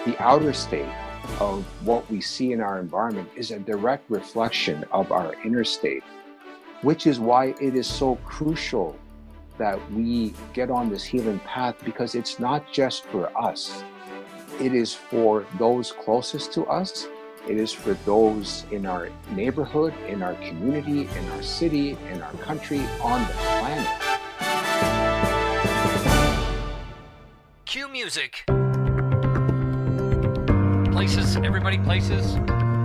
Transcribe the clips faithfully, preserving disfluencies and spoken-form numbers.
The outer state of what we see in our environment is a direct reflection of our inner state, which is why it is so crucial that we get on this healing path, because it's not just for us. It is for those closest to us. It is for those in our neighborhood, in our community, in our city, in our country, on the planet. Cue music. Places, everybody, places.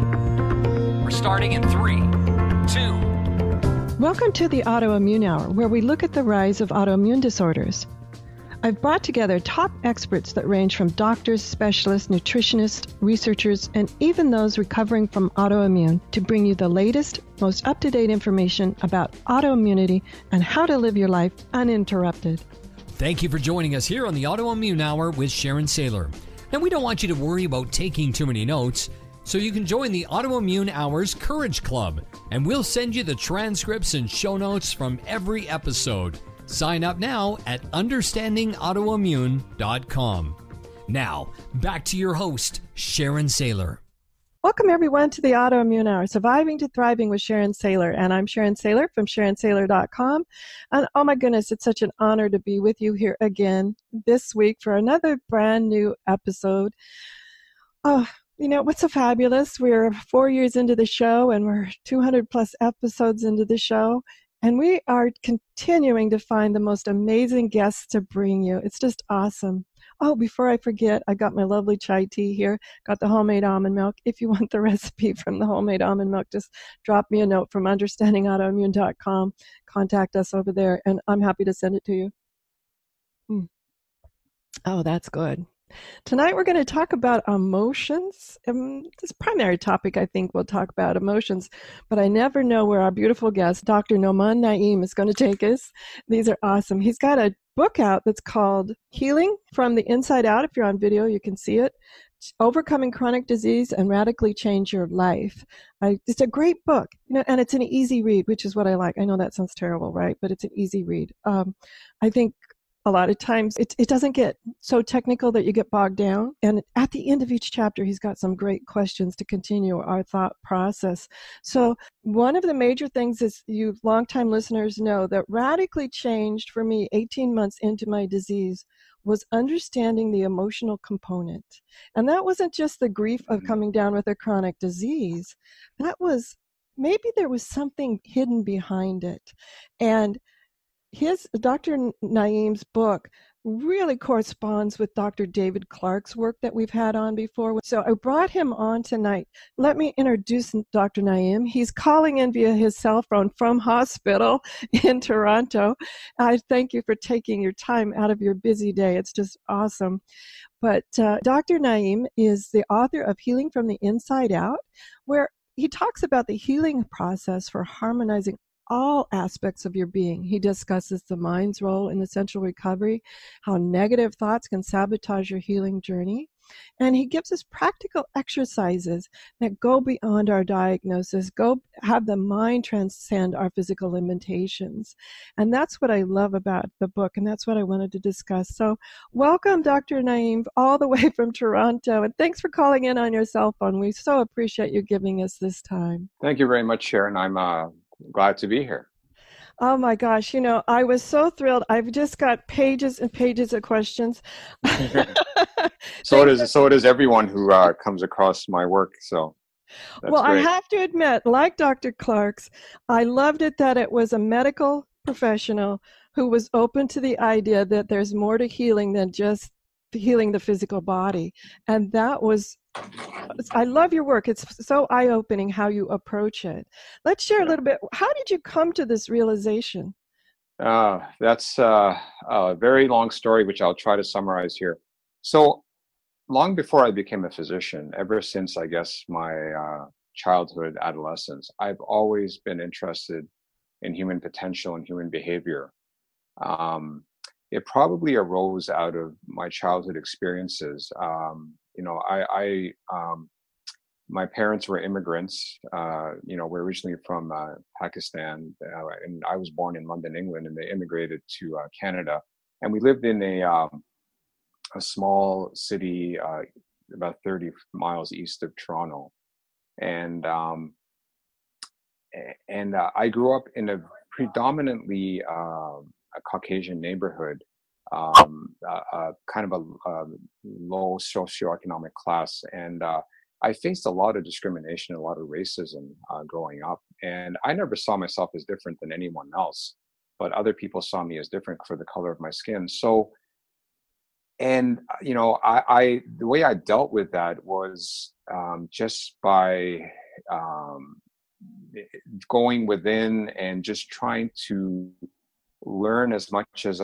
We're starting in three, two. Welcome to the Autoimmune Hour, where we look at the rise of autoimmune disorders. I've brought together top experts that range from doctors, specialists, nutritionists, researchers, and even those recovering from autoimmune to bring you the latest, most up-to-date information about autoimmunity and how to live your life uninterrupted. Thank you for joining us here on the Autoimmune Hour with Sharon Saylor. And we don't want you to worry about taking too many notes, so you can join the Autoimmune Hour's Courage Club, and we'll send you the transcripts and show notes from every episode. Sign up now at understanding autoimmune dot com. Now, back to your host, Sharon Saylor. Welcome, everyone, to the Autoimmune Hour, Surviving to Thriving with Sharon Saylor. And I'm Sharon Saylor from sharon saylor dot com. And oh my goodness, it's such an honor to be with you here again this week for another brand new episode. Oh, you know, what's so fabulous? We're four years into the show and we're two hundred plus episodes into the show. And we are continuing to find the most amazing guests to bring you. It's just awesome. Oh, before I forget, I got my lovely chai tea here, got the homemade almond milk. If you want the recipe from the homemade almond milk, just drop me a note from understanding autoimmune dot com. Contact us over there, and I'm happy to send it to you. Mm. Oh, that's good. Tonight we're going to talk about emotions. Um, this primary topic, I think, we'll talk about emotions, but I never know where our beautiful guest, Doctor Nouman Naim, is going to take us. These are awesome. He's got a book out that's called Healing from the Inside Out. If you're on video, you can see it. Overcoming Chronic Disease and Radically Change Your Life. I, it's a great book, you know, and it's an easy read, which is what I like. I know that sounds terrible, right? But it's an easy read. Um, I think a lot of times it, it doesn't get so technical that you get bogged down. And at the end of each chapter, he's got some great questions to continue our thought process. So one of the major things is, you longtime listeners know, that radically changed for me eighteen months into my disease was understanding the emotional component. And that wasn't just the grief of coming down with a chronic disease. That was, maybe there was something hidden behind it. And his, Doctor Naim's book really corresponds with Doctor David Clarke's work that we've had on before. So I brought him on tonight. Let me introduce Doctor Naim. He's calling in via his cell phone from hospital in Toronto. I thank you for taking your time out of your busy day. It's just awesome. But uh, Doctor Naim is the author of Healing from the Inside Out, where he talks about the healing process for harmonizing all aspects of your being. He discusses the mind's role in essential recovery, how negative thoughts can sabotage your healing journey, and he gives us practical exercises that go beyond our diagnosis, go have the mind transcend our physical limitations. And that's what I love about the book, and that's what I wanted to discuss. So welcome, Doctor Naim, all the way from Toronto, and thanks for calling in on your cell phone. We so appreciate you giving us this time. Thank you very much, Sharon. I'm uh, glad to be here. Oh my gosh, you know, I was so thrilled. I've just got pages and pages of questions. so it is so it is everyone who uh, comes across my work. So that's well, great. I have to admit, like Doctor Clarke's, I loved it that it was a medical professional who was open to the idea that there's more to healing than just healing the physical body. And that was, I love your work. It's so eye-opening how you approach it. Let's share a little bit. How did you come to this realization? Uh, that's uh, a very long story, which I'll try to summarize here. So long before I became a physician, ever since, I guess, my uh, childhood, adolescence, I've always been interested in human potential and human behavior. Um, it probably arose out of my childhood experiences. Um, you know, I, I um, my parents were immigrants. Uh, you know, we're originally from uh, Pakistan, uh, and I was born in London, England, and they immigrated to uh, Canada. And we lived in a um, a small city, uh, about thirty miles east of Toronto. And um, and uh, I grew up in a predominantly uh, a Caucasian neighborhood, um, uh, uh, kind of a, a low socioeconomic class, and uh, I faced a lot of discrimination, a lot of racism uh, growing up, and I never saw myself as different than anyone else, but other people saw me as different for the color of my skin. So, and you know, I, I the way I dealt with that was um, just by um, going within and just trying to learn as much as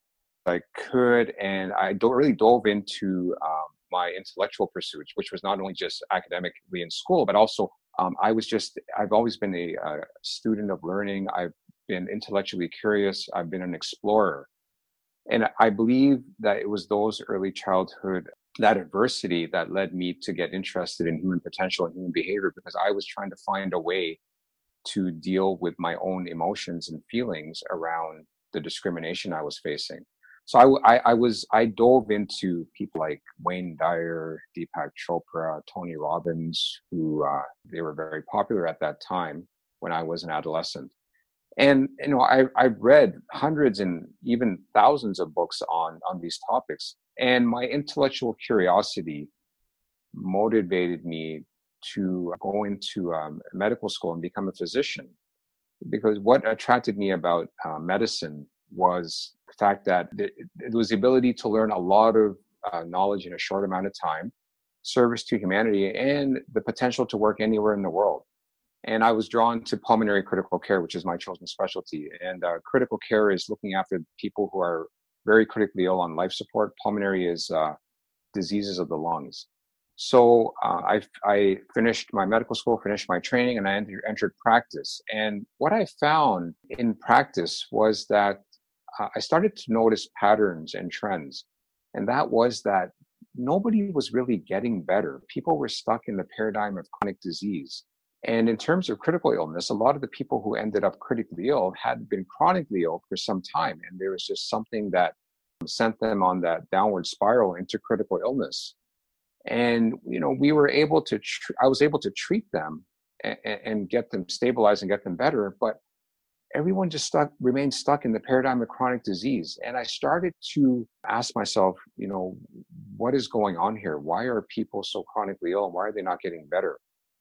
I could, and I do- really dove into um, my intellectual pursuits, which was not only just academically in school, but also um, I was just, I've always been a, a student of learning. I've been intellectually curious. I've been an explorer. And I believe that it was those early childhood, that adversity that led me to get interested in human potential and human behavior, because I was trying to find a way to deal with my own emotions and feelings around the discrimination I was facing. So I, I, I was I dove into people like Wayne Dyer, Deepak Chopra, Tony Robbins, who uh, they were very popular at that time when I was an adolescent. And you know, I I've read hundreds and even thousands of books on on these topics, and my intellectual curiosity motivated me to go into um, medical school and become a physician. Because what attracted me about uh, medicine was the fact that it, it was the ability to learn a lot of uh, knowledge in a short amount of time, service to humanity, and the potential to work anywhere in the world. And I was drawn to pulmonary critical care, which is my chosen specialty. And uh, critical care is looking after people who are very critically ill on life support. Pulmonary is uh, diseases of the lungs. So uh, I, I finished my medical school, finished my training, and I entered, entered practice. And what I found in practice was that uh, I started to notice patterns and trends. And that was that nobody was really getting better. People were stuck in the paradigm of chronic disease. And in terms of critical illness, a lot of the people who ended up critically ill had been chronically ill for some time. And there was just something that sent them on that downward spiral into critical illness. And, you know, we were able to, tr- I was able to treat them and, and get them stabilized and get them better. But everyone just stuck, remained stuck in the paradigm of chronic disease. And I started to ask myself, you know, what is going on here? Why are people so chronically ill? And why are they not getting better?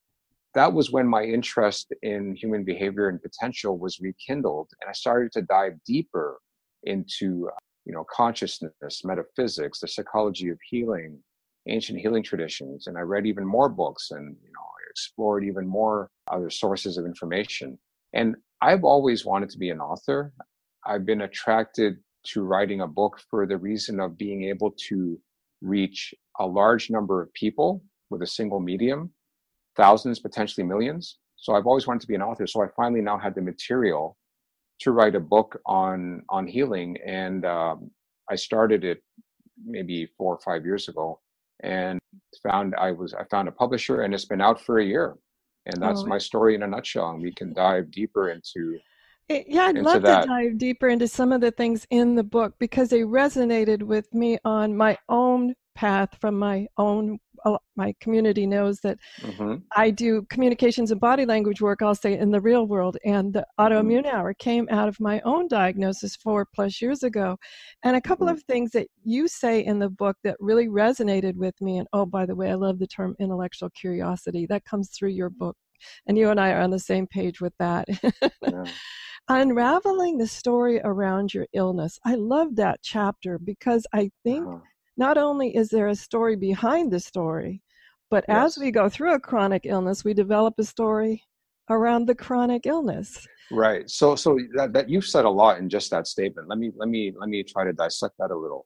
That was when my interest in human behavior and potential was rekindled. And I started to dive deeper into, you know, consciousness, metaphysics, the psychology of healing, ancient healing traditions. And I read even more books and, you know, I explored even more other sources of information. And I've always wanted to be an author. I've been attracted to writing a book for the reason of being able to reach a large number of people with a single medium, thousands, potentially millions. So I've always wanted to be an author. So I finally now had the material to write a book on, on healing. And um, I started it maybe four or five years ago, and found I was I found a publisher, and it's been out for a year. And that's Oh, my story in a nutshell. And we can dive deeper into it- yeah, I'd into love to that. dive deeper into some of the things in the book because they resonated with me on my own path from my own, uh, my community knows that Mm-hmm. I do communications and body language work, I'll say, in the real world. And the Mm-hmm. autoimmune hour came out of my own diagnosis four plus years ago. And a couple Mm-hmm. of things that you say in the book that really resonated with me. And oh, by the way, I love the term intellectual curiosity. That comes through your book. And you and I are on the same page with that. Yeah. Unraveling the story around your illness. I love that chapter because I think Uh-huh. not only is there a story behind the story, but as Yes. we go through a chronic illness, we develop a story around the chronic illness. Right. So so that, that you've said a lot in just that statement. Let me let me let me try to dissect that a little.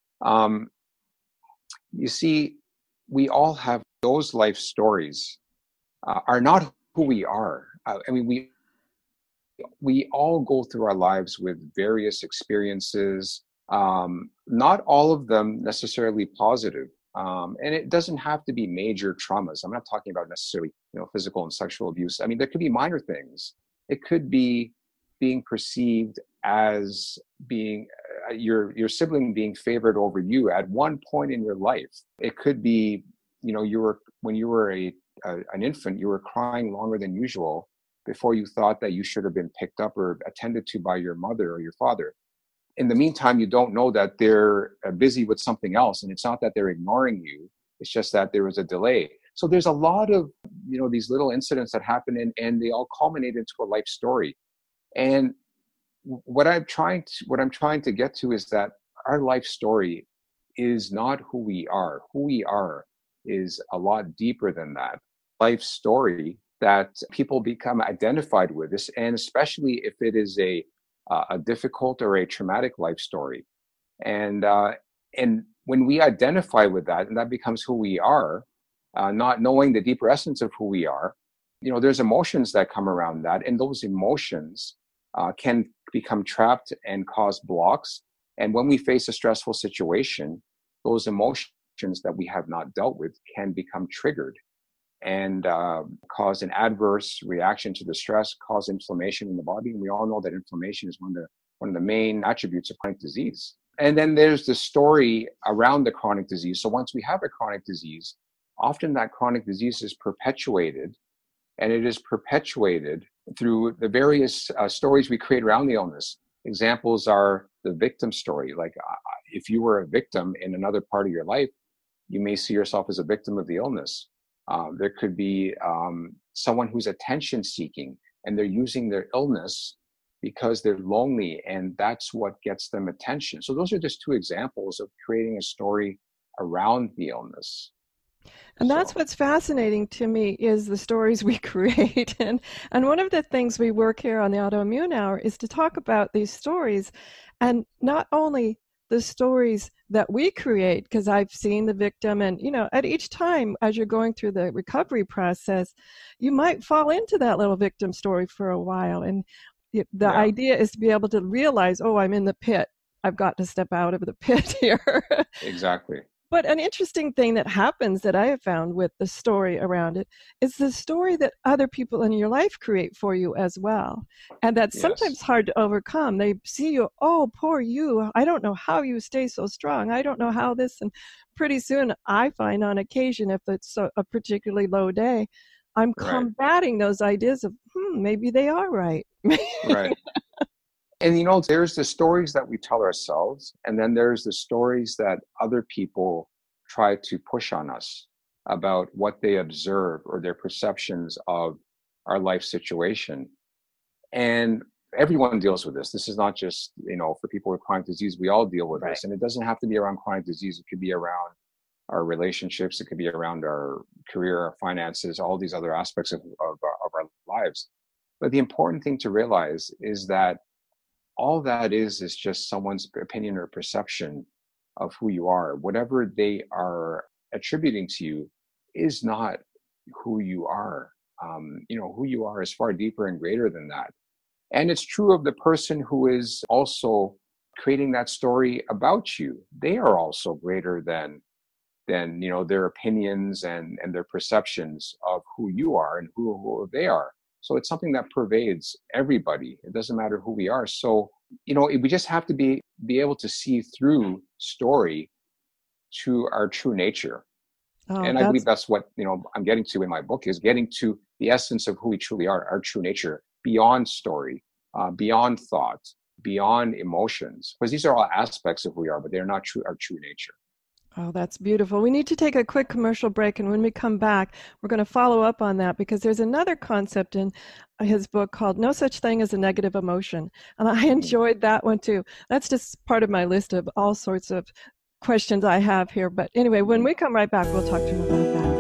Um, you see, we all have those life stories uh, are not who we are. Uh, I mean, we we all go through our lives with various experiences, um, not all of them necessarily positive. Um, and it doesn't have to be major traumas. I'm not talking about necessarily, you know, physical and sexual abuse. I mean, there could be minor things. It could be being perceived as being uh, your your sibling being favored over you at one point in your life. It could be you know, you were, when you were a, a an infant, you were crying longer than usual before you thought that you should have been picked up or attended to by your mother or your father. In the meantime, you don't know that they're busy with something else. And it's not that they're ignoring you. It's just that there was a delay. So there's a lot of, you know, these little incidents that happen, and, and they all culminate into a life story. And what I'm trying to, what I'm trying to get to is that our life story is not who we are. Who we are is a lot deeper than that. Life story that people become identified with this, and especially if it is a uh, a difficult or a traumatic life story. And uh, and when we identify with that, and that becomes who we are, uh, not knowing the deeper essence of who we are, you know, there's emotions that come around that, and those emotions uh, can become trapped and cause blocks. And when we face a stressful situation, those emotions that we have not dealt with can become triggered and uh, cause an adverse reaction to the stress, cause inflammation in the body. And we all know that inflammation is one of the one of the main attributes of chronic disease. And then there's the story around the chronic disease. So once we have a chronic disease, often that chronic disease is perpetuated, and it is perpetuated through the various uh, stories we create around the illness. Examples are the victim story. Like uh, if you were a victim in another part of your life, you may see yourself as a victim of the illness. Uh, there could be um, someone who's attention seeking, and they're using their illness because they're lonely, and that's what gets them attention. So those are just two examples of creating a story around the illness. And that's so. what's fascinating to me is the stories we create. And, and one of the things we work here on the Autoimmune Hour is to talk about these stories, and not only the stories that we create, because I've seen the victim, and, you know, at each time as you're going through the recovery process, you might fall into that little victim story for a while. And the yeah. idea is to be able to realize, oh, I'm in the pit. I've got to step out of the pit here. Exactly. But an interesting thing that happens that I have found with the story around it is the story that other people in your life create for you as well. And that's yes. sometimes hard to overcome. They see you, oh, poor you. I don't know how you stay so strong. I don't know how this. And pretty soon I find on occasion, if it's a, a particularly low day, I'm right. combating those ideas of, hmm, maybe they are right. Right. And, you know, there's the stories that we tell ourselves, and then there's the stories that other people try to push on us about what they observe or their perceptions of our life situation. And everyone deals with this. This is not just, you know, for people with chronic disease. We all deal with right. this. And it doesn't have to be around chronic disease. It could be around our relationships. It could be around our career, our finances, all these other aspects of, of, of our lives. But the important thing to realize is that all that is is just someone's opinion or perception of who you are. Whatever they are attributing to you is not who you are. Um, you know, who you are is far deeper and greater than that. And it's true of the person who is also creating that story about you. They are also greater than, than you know, their opinions and, and their perceptions of who you are and who, who they are. So it's something that pervades everybody. It doesn't matter who we are. So, you know, we just have to be be able to see through story to our true nature. Oh, and I that's... believe that's what, you know, I'm getting to in my book, is getting to the essence of who we truly are, our true nature, beyond story, uh, beyond thought, beyond emotions. Because these are all aspects of who we are, but they're not true our true nature. Oh, that's beautiful. We need to take a quick commercial break, and when we come back, we're going to follow up on that, because there's another concept in his book called No Such Thing as a Negative Emotion, and I enjoyed that one too. That's just part of my list of all sorts of questions I have here. But anyway, when we come right back, we'll talk to him about that.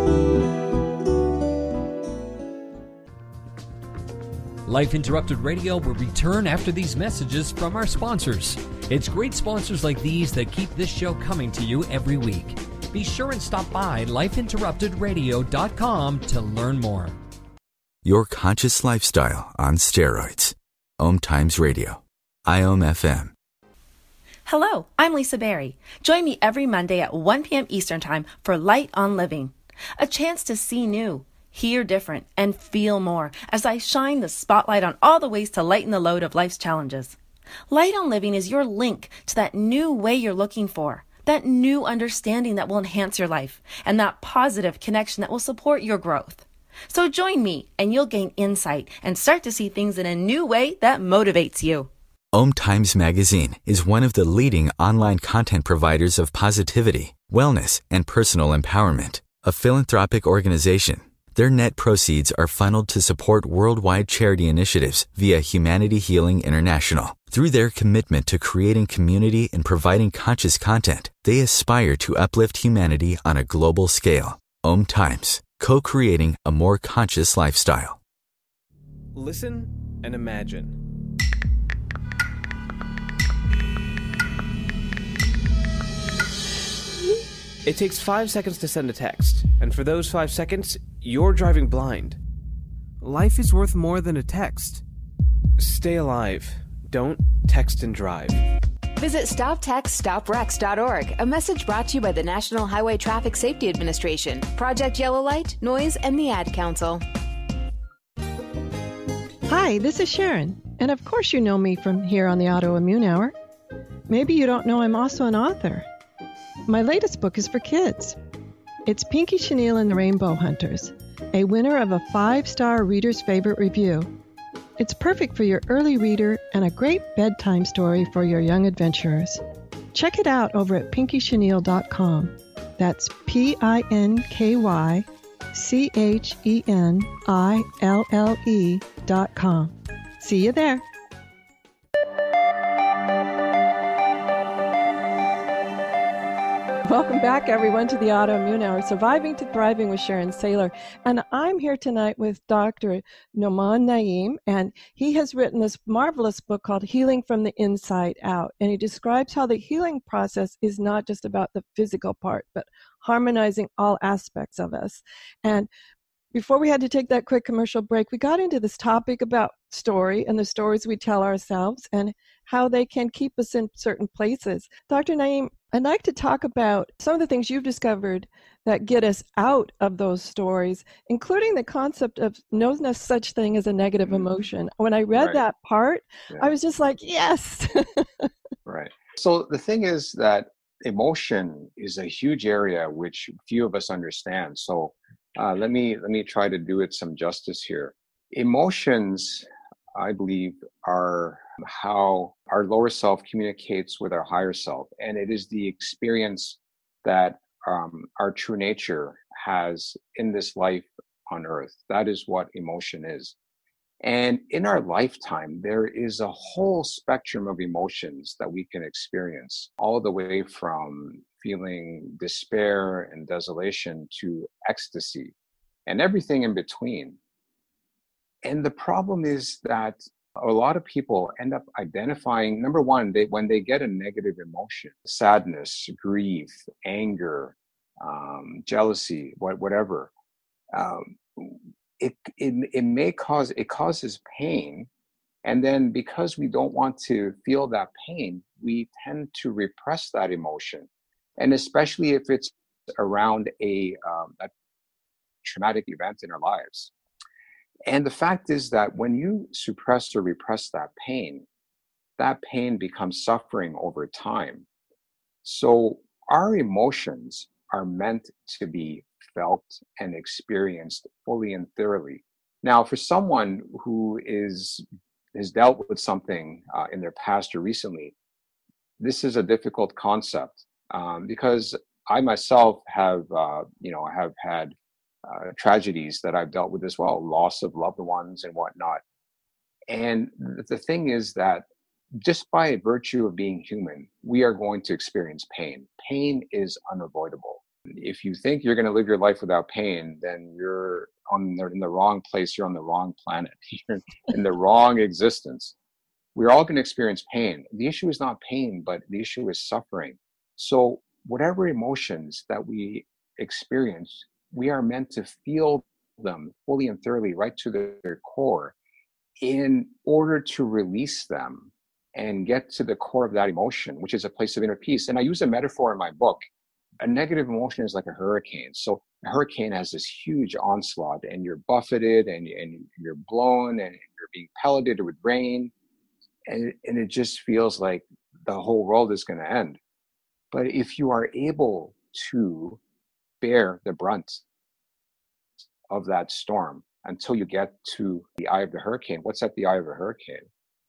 Life Interrupted Radio will return after these messages from our sponsors. It's great sponsors like these that keep this show coming to you every week. Be sure and stop by life interrupted radio dot com to learn more. Your conscious lifestyle on steroids. Om Times Radio. I O M F M. Hello, I'm Lisa Berry. Join me every Monday at one p.m. Eastern Time for Light on Living. A chance to see new, hear different, and feel more as I shine the spotlight on all the ways to lighten the load of life's challenges. Light on Living is your link to that new way you're looking for, that new understanding that will enhance your life, and that positive connection that will support your growth. So join me and you'll gain insight and start to see things in a new way that motivates you. Om Times Magazine is one of the leading online content providers of positivity, wellness, and personal empowerment. A philanthropic organization, their net proceeds are funneled to support worldwide charity initiatives via Humanity Healing International. Through their commitment to creating community and providing conscious content, they aspire to uplift humanity on a global scale. Om Times, co-creating a more conscious lifestyle. Listen and imagine. It takes five seconds to send a text, and for those five seconds, you're driving blind. Life is worth more than a text. Stay alive. Don't text and drive. Visit stop text stop wrecks dot org, a message brought to you by the National Highway Traffic Safety Administration, Project Yellow Light, Noise, and the Ad Council. Hi, this is Sharon, and of course you know me from here on the Autoimmune Hour. Maybe you don't know I'm also an author. My latest book is for kids. It's Pinky Chenille and the Rainbow Hunters, a winner of a five-star Reader's Favorite review. It's perfect for your early reader and a great bedtime story for your young adventurers. Check it out over at pinky chenille dot com. That's P I N K Y C H E N I L L E dot com. See you there. Welcome back, everyone, to the Autoimmune Hour, Surviving to Thriving with Sharon Saylor. And I'm here tonight with Doctor Nouman Naim, and he has written this marvelous book called Healing from the Inside Out. And he describes how the healing process is not just about the physical part, but harmonizing all aspects of us. And before we had to take that quick commercial break, we got into this topic about story and the stories we tell ourselves and how they can keep us in certain places. Doctor Naim, I'd like to talk about some of the things you've discovered that get us out of those stories, including the concept of no such thing as a negative emotion. When I read Right. that part, Yeah. I was just like, yes. Right. So the thing is that emotion is a huge area which few of us understand. So uh, let me let me try to do it some justice here. Emotions, I believe, are how our lower self communicates with our higher self, and it is the experience that um, our true nature has in this life on earth. That is what emotion is. And in our lifetime, there is a whole spectrum of emotions that we can experience, all the way from feeling despair and desolation to ecstasy and everything in between. And the problem is that a lot of people end up identifying, number one, they, when they get a negative emotion, sadness, grief, anger, um, jealousy, what, whatever, um, it, it, it may cause, it causes pain. And then because we don't want to feel that pain, we tend to repress that emotion. And especially if it's around a, um, a traumatic event in our lives. And the fact is that when you suppress or repress that pain, that pain becomes suffering over time. So our emotions are meant to be felt and experienced fully and thoroughly. Now, for someone who is has dealt with something uh, in their past or recently, this is a difficult concept um, because I myself have, uh, you know, have had Uh, tragedies that I've dealt with as well, loss of loved ones and whatnot. And th- the thing is that just by virtue of being human, we are going to experience pain. Pain is unavoidable. If you think you're going to live your life without pain, then you're on the, in the wrong place. You're on the wrong planet. You're in the wrong existence. We're all going to experience pain. The issue is not pain, but the issue is suffering. So whatever emotions that we experience, we are meant to feel them fully and thoroughly right to their core in order to release them and get to the core of that emotion, which is a place of inner peace. And I use a metaphor in my book. A negative emotion is like a hurricane. So a hurricane has this huge onslaught and you're buffeted and, and you're blown and you're being pelleted with rain. And, and it just feels like the whole world is going to end. But if you are able to bear the brunt of that storm until you get to the eye of the hurricane, what's at the eye of a hurricane?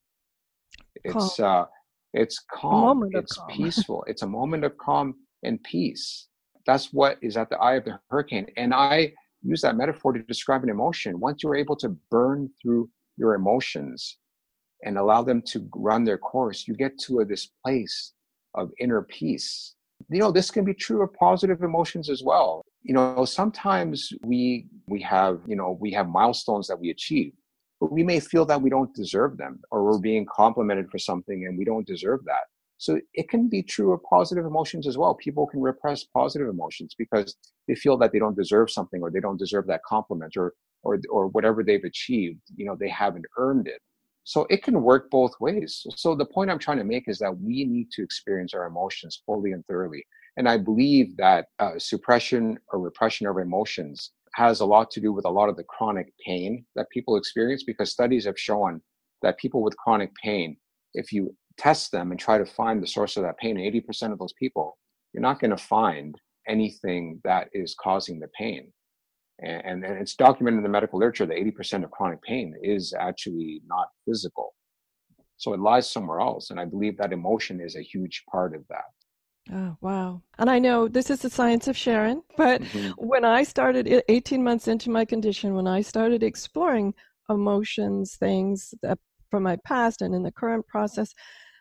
It's uh, it's calm, it's calm. peaceful, it's a moment of calm and peace. That's what is at the eye of the hurricane. And I use that metaphor to describe an emotion. Once you're able to burn through your emotions and allow them to run their course, you get to a, this place of inner peace. You know, this can be true of positive emotions as well. You know, sometimes we we have, you know, we have milestones that we achieve, but we may feel that we don't deserve them, or we're being complimented for something and we don't deserve that. So it can be true of positive emotions as well. People can repress positive emotions because they feel that they don't deserve something, or they don't deserve that compliment, or or or whatever they've achieved, you know, they haven't earned it. So it can work both ways. So the point I'm trying to make is that we need to experience our emotions fully and thoroughly. And I believe that uh, suppression or repression of emotions has a lot to do with a lot of the chronic pain that people experience, because studies have shown that people with chronic pain, if you test them and try to find the source of that pain, eighty percent of those people, you're not going to find anything that is causing the pain. And, and it's documented in the medical literature that eighty percent of chronic pain is actually not physical. So it lies somewhere else. And I believe that emotion is a huge part of that. Oh, wow. And I know this is the science of Sharon, but Mm-hmm. when I started eighteen months into my condition, when I started exploring emotions, things that from my past and in the current process,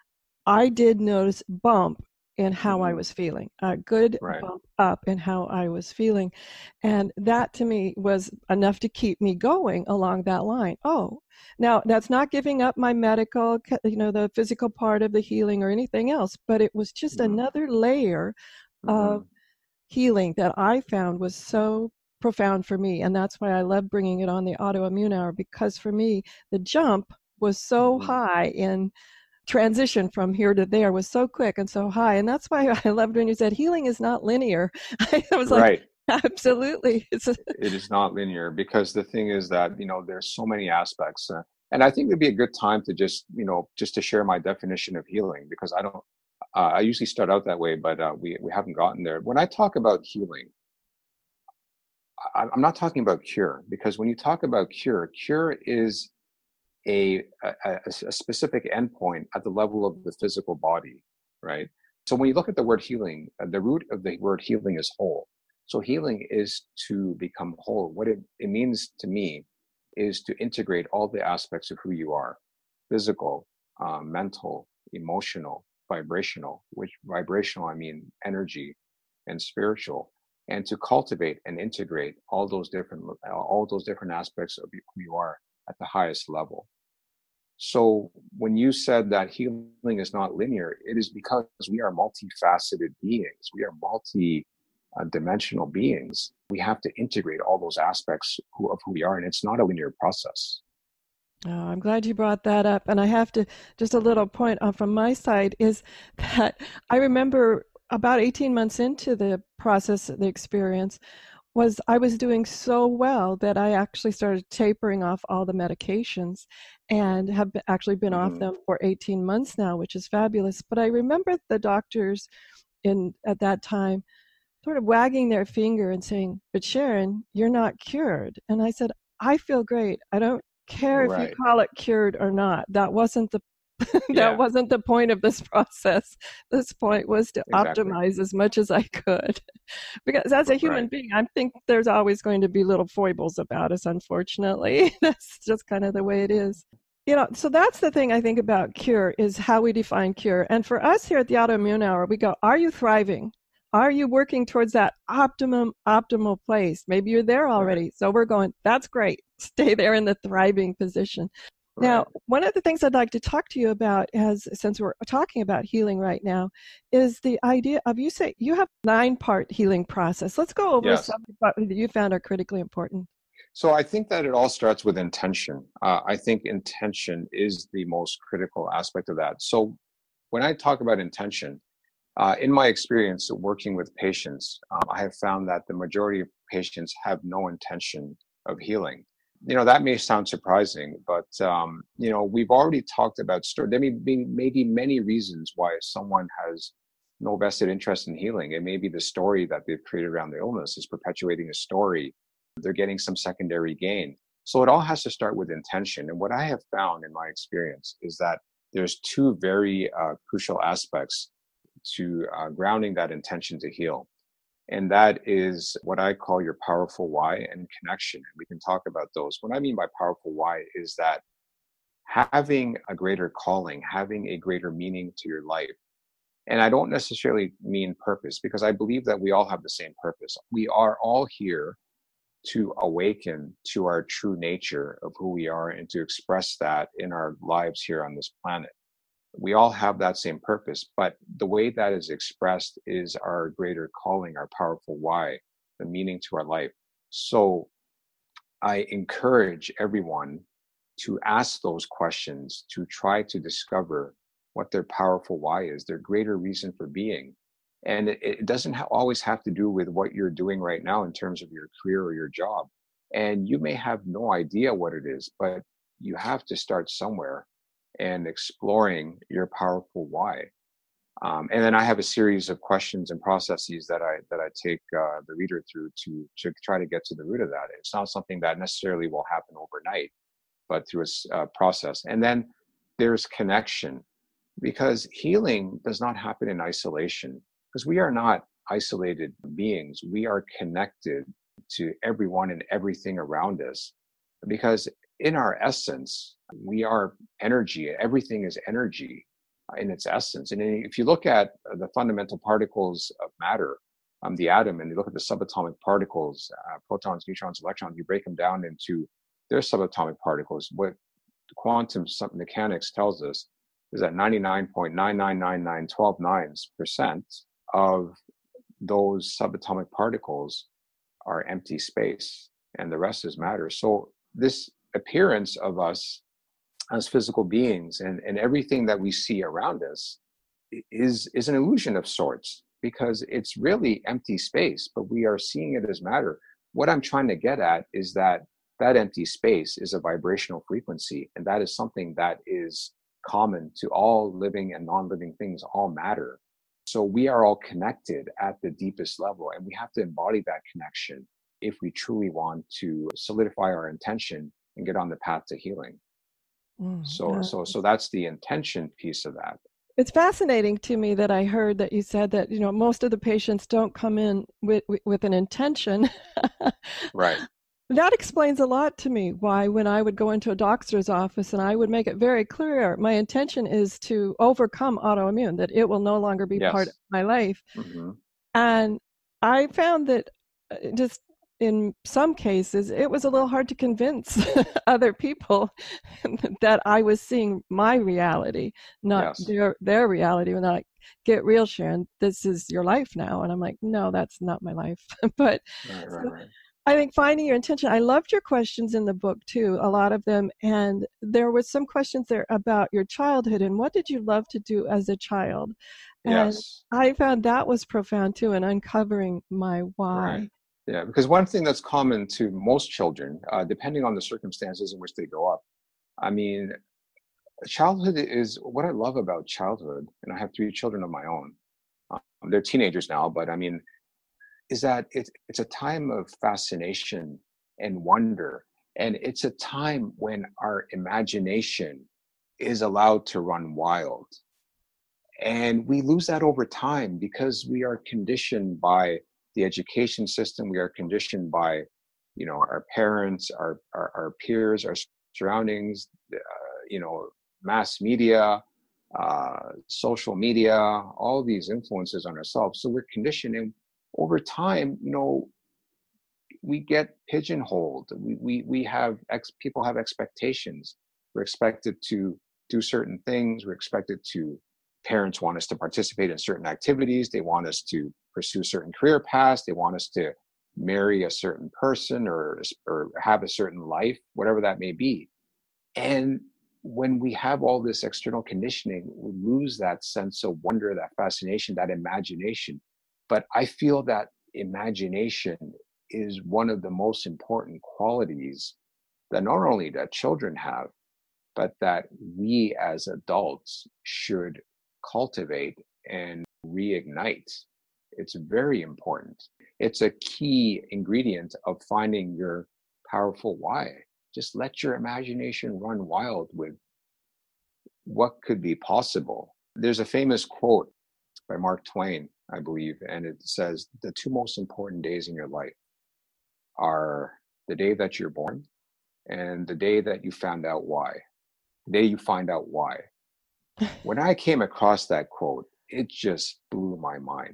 I did notice bump in how Mm-hmm. I was feeling, a good Right. bump up in how I was feeling. And that to me was enough to keep me going along that line. Oh, now that's not giving up my medical, you know, the physical part of the healing or anything else, but it was just Mm-hmm. another layer of Mm-hmm. healing that I found was so profound for me. And that's why I love bringing it on the Autoimmune Hour, because for me, the jump was so Mm-hmm. high in transition from here to there was so quick and so high. And that's why I loved when you said healing is not linear. I was like, Right. absolutely. It's a, It is not linear, because the thing is that, you know, there's so many aspects. Uh, and I think it'd be a good time to just, you know, just to share my definition of healing, because I don't, uh, I usually start out that way, but uh, we, we haven't gotten there. When I talk about healing, I, I'm not talking about cure, because when you talk about cure, cure is a, a, a specific endpoint at the level of the physical body, right? So when you look at the word healing, uh, the root of the word healing is whole. So healing is to become whole. What it, it means to me is to integrate all the aspects of who you are: physical, uh, mental, emotional, vibrational, which vibrational, I mean energy, and spiritual, and to cultivate and integrate all those different, all those different aspects of who you are at the highest level. So when you said that healing is not linear, it is because we are multifaceted beings. We are multi-dimensional beings. We have to integrate all those aspects of who we are, and it's not a linear process. Oh, I'm glad you brought that up. And I have to, just a little point uh, from my side is that I remember about eighteen months into the process, the experience, was I was doing so well that I actually started tapering off all the medications and have actually been Mm-hmm. off them for eighteen months now, which is fabulous. But I remember the doctors in at that time sort of wagging their finger and saying, "But Sharon, you're not cured." And I said, "I feel great. I don't care if you Right. call it cured or not. That wasn't the that Yeah. wasn't the point of this process. This point was to Exactly. optimize as much as I could." Because as a human Right. being, I think there's always going to be little foibles about us, unfortunately. That's just kind of the way it is. You know, so that's the thing I think about cure, is how we define cure. And for us here at the Autoimmune Hour, we go, are you thriving? Are you working towards that optimum, optimal place? Maybe you're there already. Right. So we're going, that's great. Stay there in the thriving position. Now, Right. one of the things I'd like to talk to you about, as since we're talking about healing right now, is the idea of, you say you have a nine-part healing process. Let's go over Yes. some that you found are critically important. So I think that it all starts with intention. Uh, I think intention is the most critical aspect of that. So when I talk about intention, uh, in my experience working with patients, um, I have found that the majority of patients have no intention of healing. You know, that may sound surprising, but, um, you know, we've already talked about story. There may be maybe many reasons why someone has no vested interest in healing. It may be the story that they've created around the illness is perpetuating a story. They're getting some secondary gain. So it all has to start with intention. And what I have found in my experience is that there's two very uh, crucial aspects to uh, grounding that intention to heal. And that is what I call your powerful why and connection. And we can talk about those. What I mean by powerful why is that having a greater calling, having a greater meaning to your life. And I don't necessarily mean purpose, because I believe that we all have the same purpose. We are all here to awaken to our true nature of who we are and to express that in our lives here on this planet. We all have that same purpose, but the way that is expressed is our greater calling, our powerful why, the meaning to our life. So I encourage everyone to ask those questions, to try to discover what their powerful why is, their greater reason for being. And it, it doesn't ha- always have to do with what you're doing right now in terms of your career or your job. And you may have no idea what it is, but you have to start somewhere and exploring your powerful why. Um, and then I have a series of questions and processes that I that I take uh, the reader through to to try to get to the root of that. It's not something that necessarily will happen overnight, but through a uh, process. And then there's connection, because healing does not happen in isolation, because we are not isolated beings. We are connected to everyone and everything around us, because in our essence, we are energy. Everything is energy in its essence. And if you look at the fundamental particles of matter, um, the atom, and you look at the subatomic particles, uh, protons, neutrons, electrons, you break them down into their subatomic particles. What quantum mechanics tells us is that ninety-nine point nine nine nine nine one two nine percent of those subatomic particles are empty space, and the rest is matter. So this appearance of us as physical beings and, and everything that we see around us is, is an illusion of sorts, because it's really empty space, but we are seeing it as matter. What I'm trying to get at is that that empty space is a vibrational frequency, and that is something that is common to all living and non-living things, all matter. So we are all connected at the deepest level, and we have to embody that connection if we truly want to solidify our intention and get on the path to healing. Mm, so, yeah. so, so that's the intention piece of that. It's fascinating to me that I heard that you said that, you know, most of the patients don't come in with, with an intention. Right. That explains a lot to me why when I would go into a doctor's office and I would make it very clear, my intention is to overcome autoimmune, that it will no longer be yes. part of my life. Mm-hmm. And I found that just in some cases, it was a little hard to convince other people that I was seeing my reality, not yes. their their reality. When they're like, "Get real, Sharon, this is your life now," and I'm like, "No, that's not my life." But right, right, so right. I think finding your intention. I loved your questions in the book too, a lot of them, and there was some questions there about your childhood and what did you love to do as a child. And yes. I found that was profound too, in uncovering my why. Right. Yeah, because one thing that's common to most children, uh, depending on the circumstances in which they grow up, I mean, childhood is what I love about childhood, and I have three children of my own. Um, they're teenagers now, but I mean, is that it's, it's a time of fascination and wonder. And it's a time when our imagination is allowed to run wild. And we lose that over time because we are conditioned by the education system. We are conditioned by, you know, our parents, our, our, our peers, our surroundings, uh, you know, mass media, uh, social media, all these influences on ourselves. So we're conditioned, and over time, you know, we get pigeonholed. We we we have ex people have expectations. We're expected to do certain things. We're expected to. Parents want us to participate in certain activities. They want us to pursue certain career paths. They want us to marry a certain person or or have a certain life, whatever that may be. And when we have all this external conditioning, we lose that sense of wonder, that fascination, that imagination. But I feel that imagination is one of the most important qualities that not only that children have, but that we as adults should cultivate and reignite. It's very important. It's a key ingredient of finding your powerful why. Just let your imagination run wild with what could be possible. There's a famous quote by Mark Twain, I believe, and it says, the two most important days in your life are the day that you're born and the day that you found out why. The day you find out why. When I came across that quote, it just blew my mind.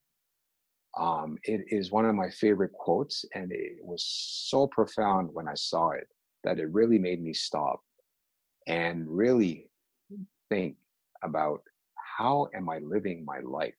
Um, it is one of my favorite quotes, and it was so profound when I saw it that it really made me stop and really think about, how am I living my life?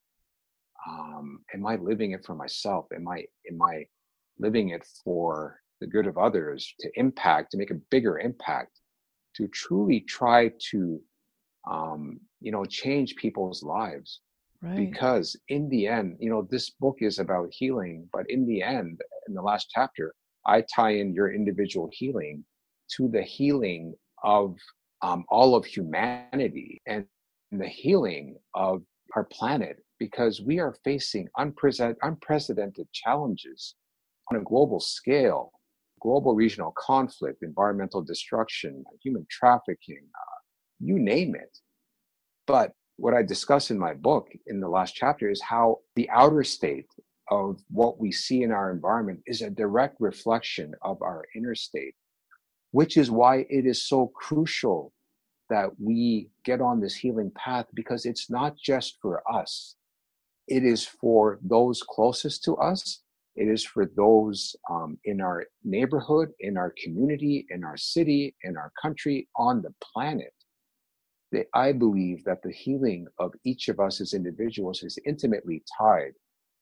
Um, am I living it for myself? Am I am I living it for the good of others, to impact, to make a bigger impact, to truly try to, um, you know, change people's lives? Right. Because in the end, you know, this book is about healing, but in the end, in the last chapter, I tie in your individual healing to the healing of um, all of humanity and the healing of our planet, because we are facing unprecedented, unprecedented challenges on a global scale, global regional conflict, environmental destruction, human trafficking, uh, you name it. But what I discuss in my book in the last chapter is how the outer state of what we see in our environment is a direct reflection of our inner state, which is why it is so crucial that we get on this healing path, because it's not just for us. It is for those closest to us. It is for those um, in our neighborhood, in our community, in our city, in our country, on the planet. That I believe that the healing of each of us as individuals is intimately tied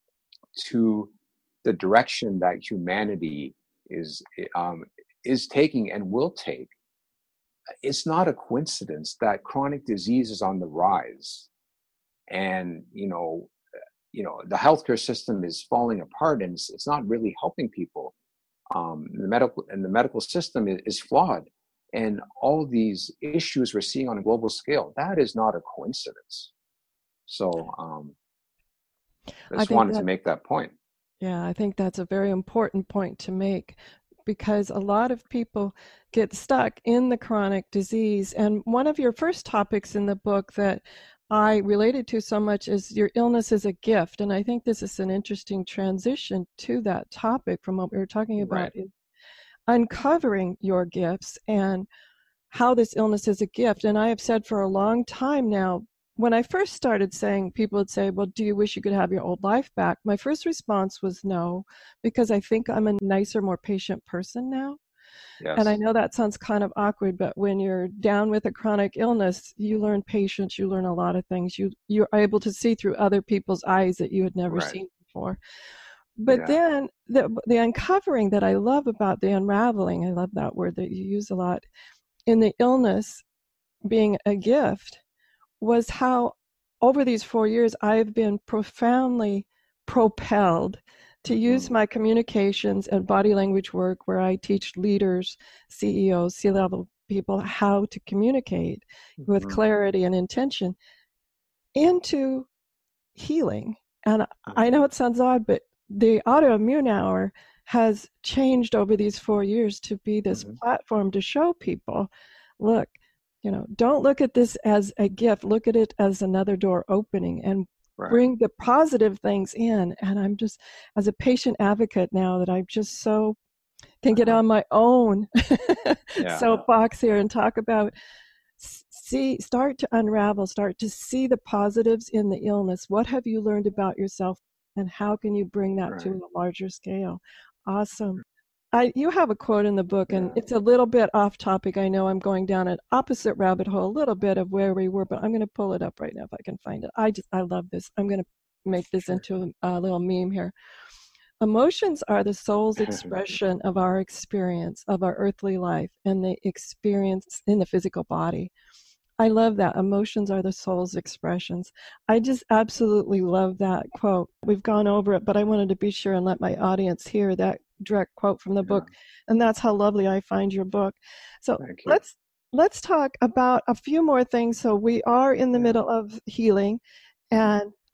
to the direction that humanity is um, is taking and will take. It's not a coincidence that chronic disease is on the rise, and you know, you know, the healthcare system is falling apart, and it's, it's not really helping people. Um, the medical and the medical system is, is flawed, and all these issues we're seeing on a global scale, that is not a coincidence. So, um, I just I wanted that, to make that point. Yeah, I think that's a very important point to make, because a lot of people get stuck in the chronic disease. And one of your first topics in the book that I related to so much is your illness is a gift. And I think this is an interesting transition to that topic from what we were talking about, right. Uncovering your gifts and how this illness is a gift. And I have said for a long time now, when I first started saying, people would say, well, do you wish you could have your old life back? My first response was no, because I think I'm a nicer, more patient person now. Yes. And I know that sounds kind of awkward, but when you're down with a chronic illness, you learn patience, you learn a lot of things. You, you're able to see through other people's eyes that you had never right. seen before. But yeah. then the, the uncovering that I love about the unraveling, I love that word that you use a lot, in the illness being a gift, was how over these four years I've been profoundly propelled to use my communications and body language work, where I teach leaders, C E Os, C-level people how to communicate mm-hmm. with clarity and intention, into healing. And mm-hmm. I know it sounds odd, but the Autoimmune Hour has changed over these four years to be this mm-hmm. platform to show people, look, you know, don't look at this as a gift. Look at it as another door opening, and right. bring the positive things in. And I'm just, as a patient advocate now, that I'm just so can get on my own yeah. soapbox here and talk about, see, start to unravel, start to see the positives in the illness. What have you learned about yourself, and how can you bring that right. to a larger scale? Awesome. I, you have a quote in the book, and yeah. it's a little bit off topic. I know I'm going down an opposite rabbit hole, a little bit of where we were, but I'm going to pull it up right now if I can find it. I just, I love this. I'm going to make this sure. into a, a little meme here. Emotions are the soul's expression of our experience of our earthly life and the experience in the physical body. I love that. Emotions are the soul's expressions. I just absolutely love that quote. We've gone over it, but I wanted to be sure and let my audience hear that direct quote from the book. Yeah. And that's how lovely I find your book. So let's let's talk about a few more things. So we are in the yeah. middle of healing, and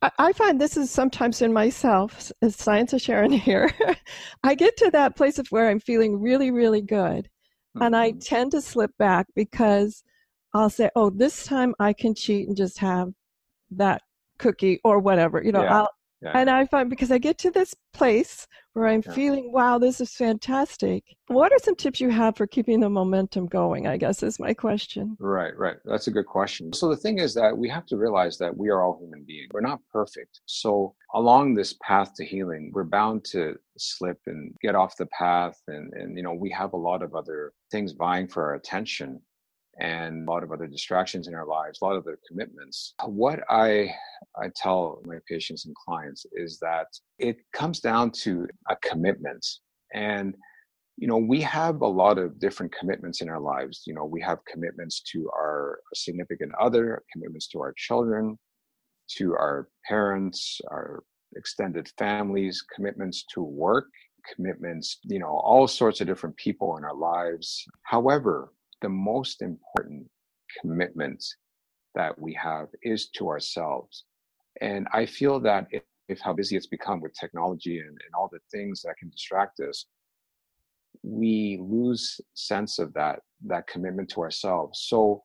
I, I find this is sometimes in myself, as Science of Sharon here, I get to that place of where I'm feeling really, really good. Mm-hmm. And I tend to slip back because I'll say, oh, this time I can cheat and just have that cookie or whatever, you know, yeah. I'll, yeah. and I find because I get to this place where I'm yeah. feeling, wow, this is fantastic. What are some tips you have for keeping the momentum going, I guess is my question. Right, right. That's a good question. So the thing is that we have to realize that we are all human beings. We're not perfect. So along this path to healing, we're bound to slip and get off the path. And, and you know, we have a lot of other things vying for our attention, and a lot of other distractions in our lives, a lot of other commitments. What I I tell my patients and clients is that it comes down to a commitment. And, you know, we have a lot of different commitments in our lives. You know, we have commitments to our significant other, commitments to our children, to our parents, our extended families, commitments to work, commitments, you know, all sorts of different people in our lives. However, the most important commitment that we have is to ourselves. And I feel that if, if how busy it's become with technology and, and all the things that can distract us, we lose sense of that, that commitment to ourselves. So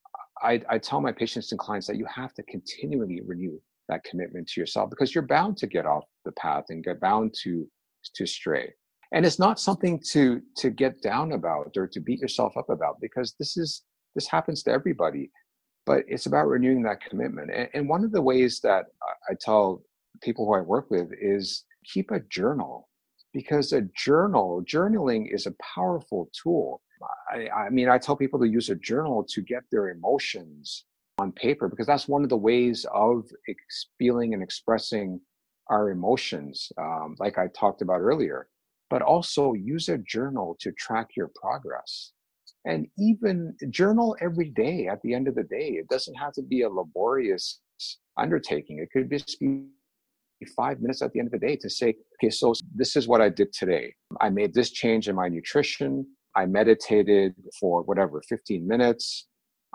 I, I tell my patients and clients that you have to continually renew that commitment to yourself, because you're bound to get off the path and get bound to, to stray. And it's not something to to get down about or to beat yourself up about, because this is this happens to everybody. But it's about renewing that commitment. And, and one of the ways that I tell people who I work with is keep a journal, because a journal, journaling is a powerful tool. I, I mean, I tell people to use a journal to get their emotions on paper, because that's one of the ways of ex- feeling and expressing our emotions, um, like I talked about earlier. But also use a journal to track your progress. And even journal every day at the end of the day. It doesn't have to be a laborious undertaking. It could just be five minutes at the end of the day to say, okay, so this is what I did today. I made this change in my nutrition. I meditated for whatever, fifteen minutes.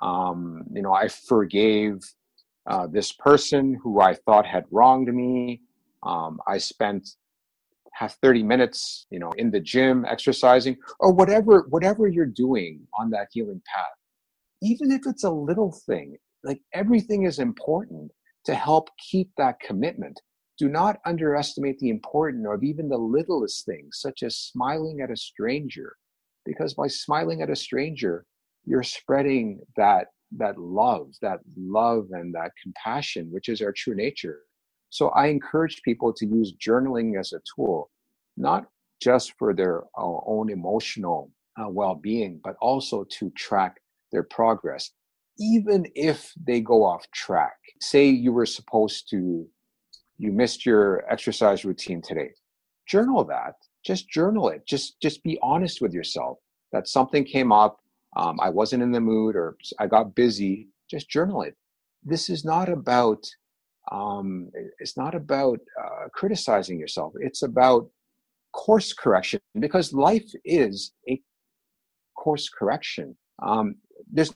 Um, you know, I forgave uh, this person who I thought had wronged me. Um, I spent have thirty minutes, you know, in the gym, exercising, or whatever, whatever you're doing on that healing path. Even if it's a little thing, like everything is important to help keep that commitment. Do not underestimate the importance of even the littlest things, such as smiling at a stranger, because by smiling at a stranger, you're spreading that, that love, that love and that compassion, which is our true nature. So I encourage people to use journaling as a tool, not just for their own emotional uh, well-being, but also to track their progress, even if they go off track. Say you were supposed to, you missed your exercise routine today. Journal that. Just journal it. Just, just be honest with yourself that something came up, um, I wasn't in the mood, or I got busy. Just journal it. This is not about Um, it's not about uh, criticizing yourself. It's about course correction, because life is a course correction. Um, there's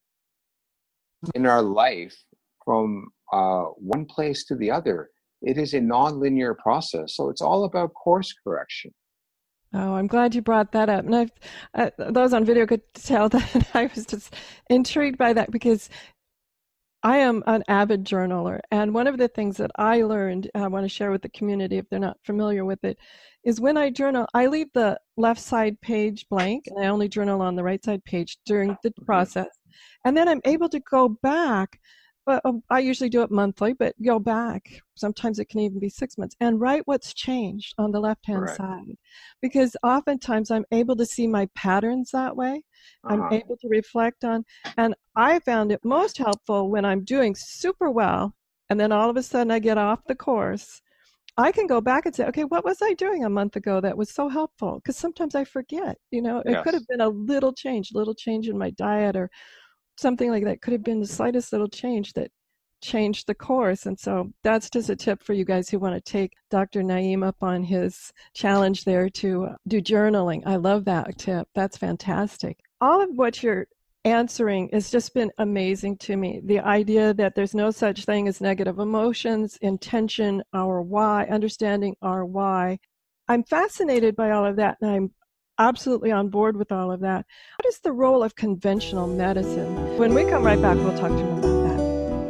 in our life from uh, one place to the other. It is a non-linear process. So it's all about course correction. Oh, I'm glad you brought that up. And I've, uh, those on video could tell that I was just intrigued by that, because I am an avid journaler, and one of the things that I learned, I want to share with the community if they're not familiar with it, is when I journal, I leave the left side page blank, and I only journal on the right side page during the process. And then I'm able to go back, but um, I usually do it monthly, but go back. Sometimes it can even be six months, and write what's changed on the left-hand right. side. Because oftentimes I'm able to see my patterns that way. Uh-huh. I'm able to reflect on, and I found it most helpful when I'm doing super well, and then all of a sudden I get off the course. I can go back and say, okay, what was I doing a month ago that was so helpful? Because sometimes I forget, you know, it yes. could have been a little change, little change in my diet or something like that. Could have been the slightest little change that changed the course. And so that's just a tip for you guys who want to take Doctor Naim up on his challenge there to do journaling. I love that tip. That's fantastic. All of what you're answering has just been amazing to me. The idea that there's no such thing as negative emotions, intention, our why, understanding our why. I'm fascinated by all of that, and I'm absolutely on board with all of that. What is the role of conventional medicine? When we come right back, we'll talk to him about that.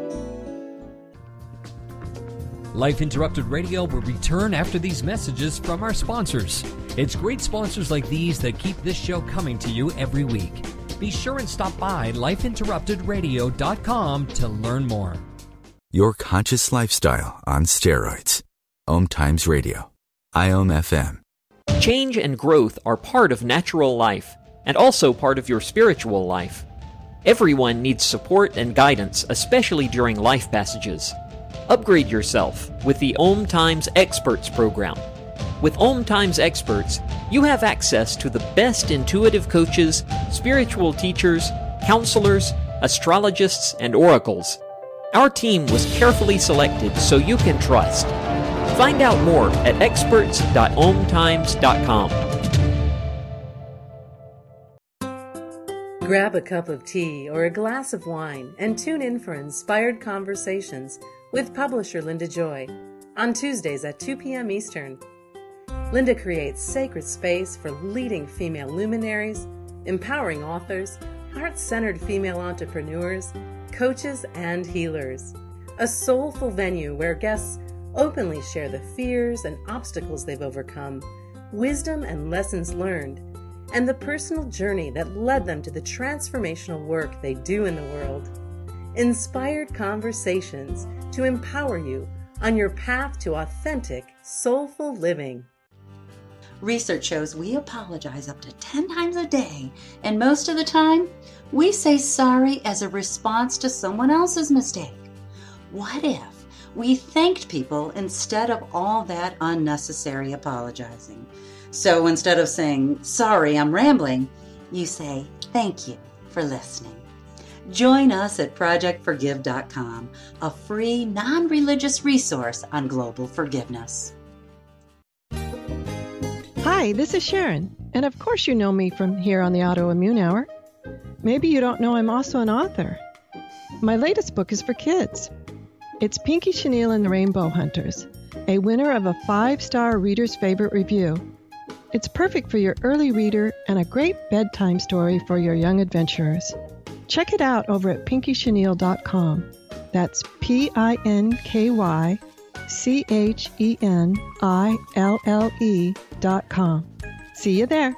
Life Interrupted Radio will return after these messages from our sponsors. It's great sponsors like these that keep this show coming to you every week. Be sure and stop by life interrupted radio dot com to learn more. Your conscious lifestyle on steroids. Om Times Radio. I O M F M. Change and growth are part of natural life, and also part of your spiritual life. Everyone needs support and guidance, especially during life passages. Upgrade yourself with the Om Times Experts program. With Om Times Experts, you have access to the best intuitive coaches, spiritual teachers, counselors, astrologists, and oracles. Our team was carefully selected so you can trust. Find out more at experts dot om times dot com. Grab a cup of tea or a glass of wine and tune in for Inspired Conversations with publisher Linda Joy on Tuesdays at two p.m. Eastern. Linda creates sacred space for leading female luminaries, empowering authors, heart-centered female entrepreneurs, coaches, and healers. A soulful venue where guests openly share the fears and obstacles they've overcome, wisdom and lessons learned, and the personal journey that led them to the transformational work they do in the world. Inspired Conversations to empower you on your path to authentic, soulful living. Research shows we apologize up to ten times a day, and most of the time, we say sorry as a response to someone else's mistake. What if we thanked people instead of all that unnecessary apologizing? So instead of saying, sorry, I'm rambling, you say, thank you for listening. Join us at project forgive dot com, a free, non-religious resource on global forgiveness. Hi, this is Sharon, and of course you know me from here on the Autoimmune Hour. Maybe you don't know I'm also an author. My latest book is for kids. It's Pinky Chenille and the Rainbow Hunters, a winner of a five-star Reader's Favorite review. It's perfect for your early reader and a great bedtime story for your young adventurers. Check it out over at pinky chenille dot com. That's P I N K Y C H E N I L L E dot com. See you there.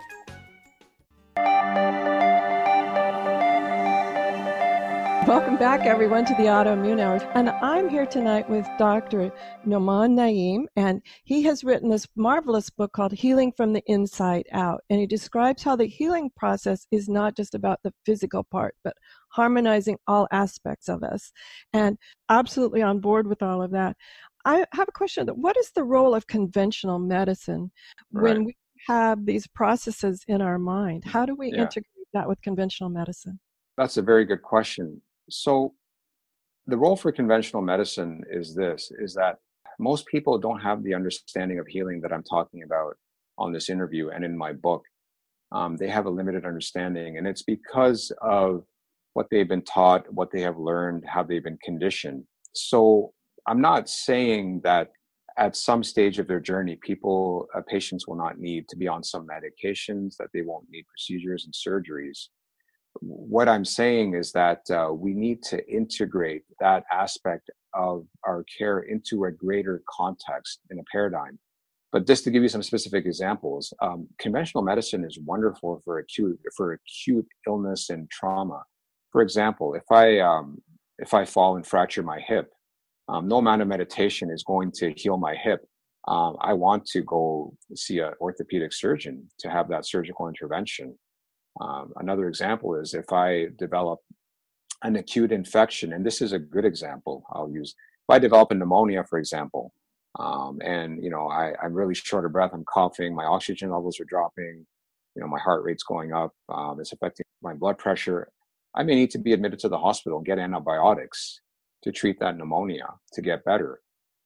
Welcome back, everyone, to the Autoimmune Hour. And I'm here tonight with Doctor Nouman Naim, and he has written this marvelous book called Healing from the Inside Out. And he describes how the healing process is not just about the physical part, but harmonizing all aspects of us. And absolutely on board with all of that. I have a question. What is the role of conventional medicine Right. when we have these processes in our mind? How do we Yeah. integrate that with conventional medicine? That's a very good question. So the role for conventional medicine is this, is that most people don't have the understanding of healing that I'm talking about on this interview and in my book. Um, they have a limited understanding, and it's because of what they've been taught, what they have learned, how they've been conditioned. So I'm not saying that at some stage of their journey, people, uh, patients will not need to be on some medications, that they won't need procedures and surgeries. What I'm saying is that uh, we need to integrate that aspect of our care into a greater context in a paradigm. But just to give you some specific examples, um, conventional medicine is wonderful for acute for acute illness and trauma. For example, if I um, if I fall and fracture my hip, um, no amount of meditation is going to heal my hip. Um, I want to go see an orthopedic surgeon to have that surgical intervention. Um, another example is if I develop an acute infection, and this is a good example I'll use. If I develop a pneumonia, for example, um, and you know I, I'm really short of breath, I'm coughing, my oxygen levels are dropping, you know my heart rate's going up, um, it's affecting my blood pressure. I may need to be admitted to the hospital and get antibiotics to treat that pneumonia to get better.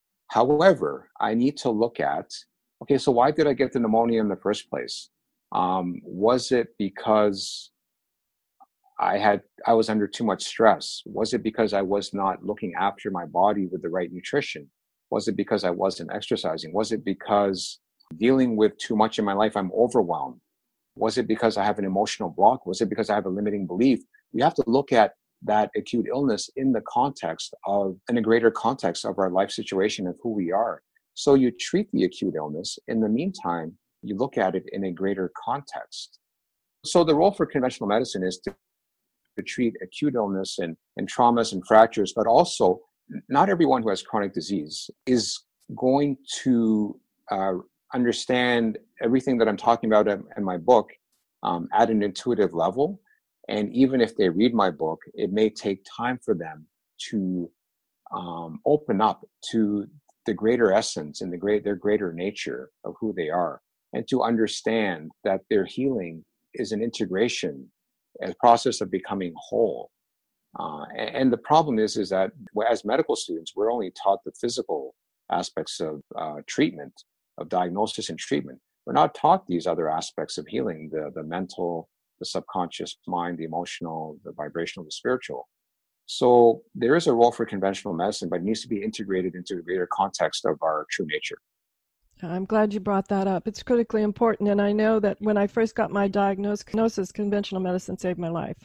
However, I need to look at, okay, so why did I get the pneumonia in the first place? Um, was it because I had I was under too much stress? Was it because I was not looking after my body with the right nutrition? Was it because I wasn't exercising? Was it because dealing with too much in my life, I'm overwhelmed? Was it because I have an emotional block? Was it because I have a limiting belief? We have to look at that acute illness in the context of, in a greater context of our life situation of who we are. So you treat the acute illness. In the meantime, you look at it in a greater context. So the role for conventional medicine is to, to treat acute illness and, and traumas and fractures, but also not everyone who has chronic disease is going to uh, understand everything that I'm talking about in, in my book um, at an intuitive level. And even if they read my book, it may take time for them to um, open up to the greater essence and the great, their greater nature of who they are, and to understand that their healing is an integration, a process of becoming whole. Uh, and, and the problem is, is that as medical students, we're only taught the physical aspects of uh, treatment, of diagnosis and treatment. We're not taught these other aspects of healing, the, the mental, the subconscious mind, the emotional, the vibrational, the spiritual. So there is a role for conventional medicine, but it needs to be integrated into the greater context of our true nature. I'm glad you brought that up. It's critically important. And I know that when I first got my diagnosis, conventional medicine saved my life.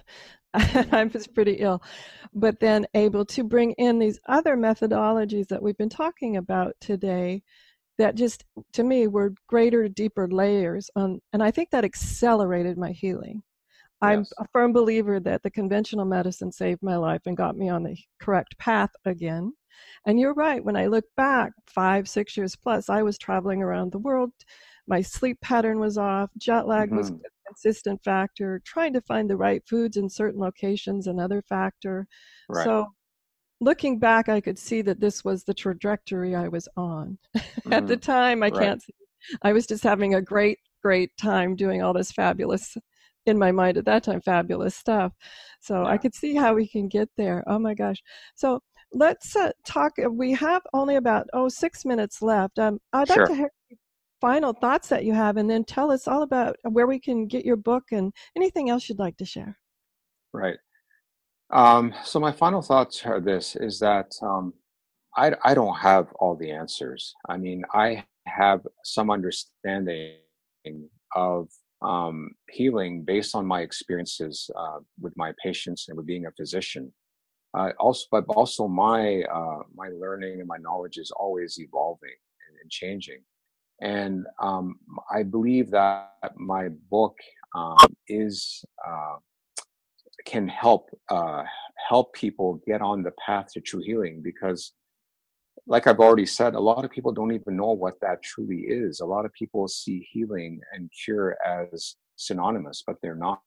I was pretty ill. But then able to bring in these other methodologies that we've been talking about today that just, to me, were greater, deeper layers. On, and I think that accelerated my healing. I'm yes. a firm believer that the conventional medicine saved my life and got me on the correct path again. And you're right. When I look back five, six years plus, I was traveling around the world. My sleep pattern was off. Jet lag mm-hmm. was a consistent factor. Trying to find the right foods in certain locations, another factor. Right. So looking back, I could see that this was the trajectory I was on. Mm-hmm. At the time, I right. can't see. I was just having a great, great time doing all this fabulous, in my mind at that time, fabulous stuff. So yeah. I could see how we can get there. Oh my gosh. So let's uh, talk. We have only about, oh, six minutes left. Um, I'd sure. like to hear final thoughts that you have, and then tell us all about where we can get your book and anything else you'd like to share. Right. Um, so my final thoughts are this, is that um, I, I don't have all the answers. I mean, I have some understanding of um, healing based on my experiences uh, with my patients and with being a physician. Uh, also, but also my uh, my learning and my knowledge is always evolving and, and changing. And um, I believe that my book um, is uh, can help uh, help people get on the path to true healing, because, like I've already said, a lot of people don't even know what that truly is. A lot of people see healing and cure as synonymous, but they're not.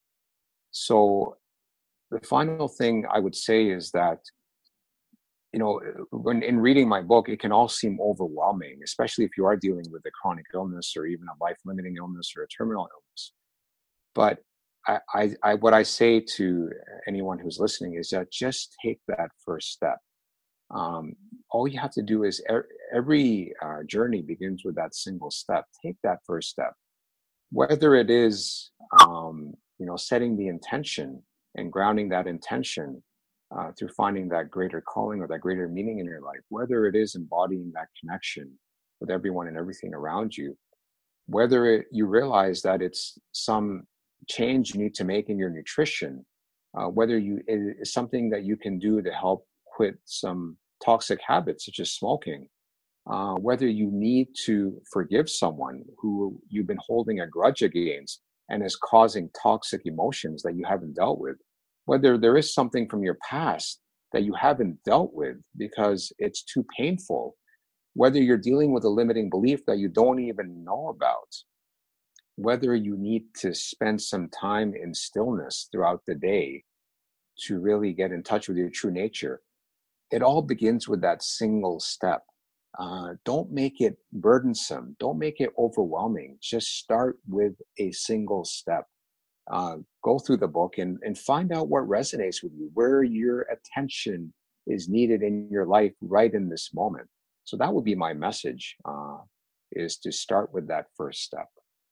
So the final thing I would say is that, you know, when in reading my book, it can all seem overwhelming, especially if you are dealing with a chronic illness or even a life-limiting illness or a terminal illness. But I, I, I, what I say to anyone who's listening is that just take that first step. Um, all you have to do is er, every uh, journey begins with that single step. Take that first step, whether it is, um, you know, setting the intention and grounding that intention uh, through finding that greater calling or that greater meaning in your life, whether it is embodying that connection with everyone and everything around you, whether it, you realize that it's some change you need to make in your nutrition, uh, whether you it is something that you can do to help quit some toxic habits such as smoking, uh, whether you need to forgive someone who you've been holding a grudge against and is causing toxic emotions that you haven't dealt with, whether there is something from your past that you haven't dealt with because it's too painful, whether you're dealing with a limiting belief that you don't even know about, whether you need to spend some time in stillness throughout the day to really get in touch with your true nature. It all begins with that single step. Uh, don't make it burdensome. Don't make it overwhelming. Just start with a single step. Uh, go through the book and, and find out what resonates with you, where your attention is needed in your life right in this moment. So that would be my message, uh, is to start with that first step.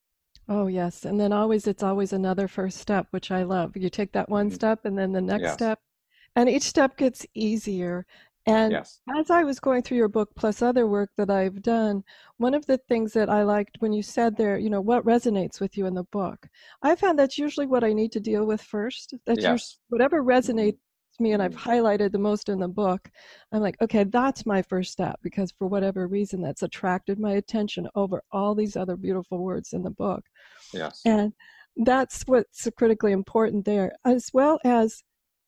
Oh, yes. And then always, it's always another first step, which I love. You take that one Mhm. step and then the next Yes. step, and each step gets easier. And Yes. as I was going through your book, plus other work that I've done, one of the things that I liked when you said there, you know, what resonates with you in the book, I found that's usually what I need to deal with first. That's usually Yes. whatever resonates with me, and I've Mhm. highlighted the most in the book. I'm like, okay, that's my first step, because for whatever reason, that's attracted my attention over all these other beautiful words in the book. Yes. And that's what's critically important there, as well as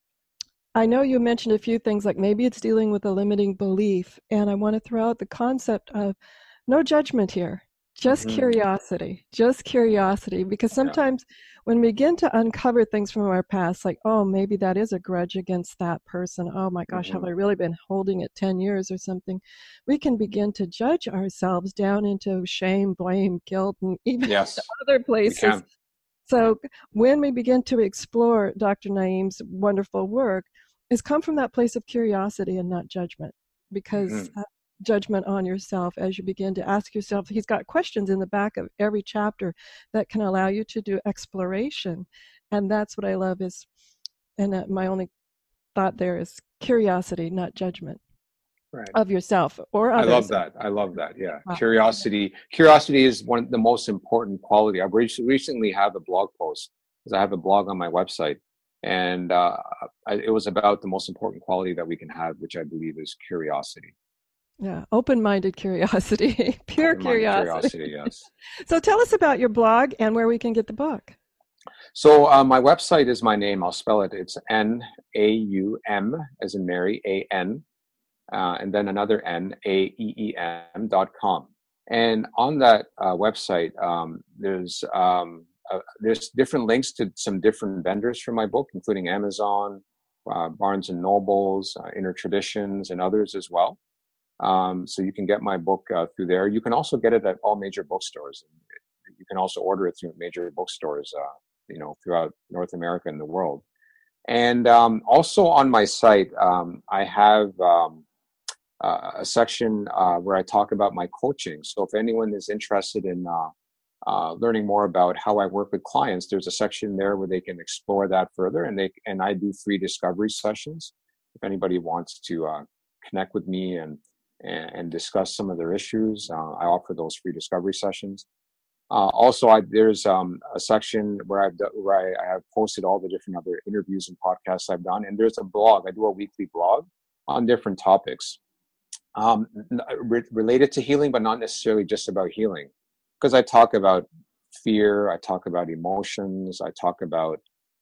I know you mentioned a few things, like maybe it's dealing with a limiting belief, and I want to throw out the concept of no judgment here, just Mhm. curiosity, just curiosity, because Yeah. sometimes when we begin to uncover things from our past, like, oh, maybe that is a grudge against that person. Oh my gosh, have Mhm. I really been holding it ten years or something? We can begin to judge ourselves down into shame, blame, guilt, and even Yes. other We places. can. So when we begin to explore Doctor Naeem's wonderful work, it's come from that place of curiosity and not judgment, because Mhm. uh, judgment on yourself, as you begin to ask yourself, he's got questions in the back of every chapter that can allow you to do exploration. And that's what I love is, and uh, my only thought there is curiosity, not judgment Right. of yourself or I others. love that. I love that. Yeah. Wow. Curiosity. Curiosity is one of the most important quality. I've re- recently have a blog post, because I have a blog on my website, and uh, I, it was about the most important quality that we can have, which I believe is curiosity. Yeah, open-minded curiosity, pure Open-minded curiosity. curiosity, yes. So tell us about your blog and where we can get the book. So uh, my website is my name. I'll spell it. It's N A U M as in Mary, A N, uh, and then another N, A E E M dot com. And on that uh, website, um, there's um, uh, there's different links to some different vendors for my book, including Amazon, uh, Barnes and Nobles, uh, Inner Traditions, and others as well. Um, so you can get my book uh, through there. You can also get it at all major bookstores. You can also order it through major bookstores, uh, you know, throughout North America and the world. And um, also on my site, um, I have um, uh, a section uh, where I talk about my coaching. So if anyone is interested in uh, uh, learning more about how I work with clients, there's a section there where they can explore that further. And they and I do free discovery sessions. If anybody wants to uh, connect with me and and discuss some of their issues, uh, I offer those free discovery sessions. Uh, also, I, there's um, a section where I've do, where I, I have posted all the different other interviews and podcasts I've done, and there's a blog. I do a weekly blog on different topics um, re- related to healing, but not necessarily just about healing, because I talk about fear, I talk about emotions, I talk about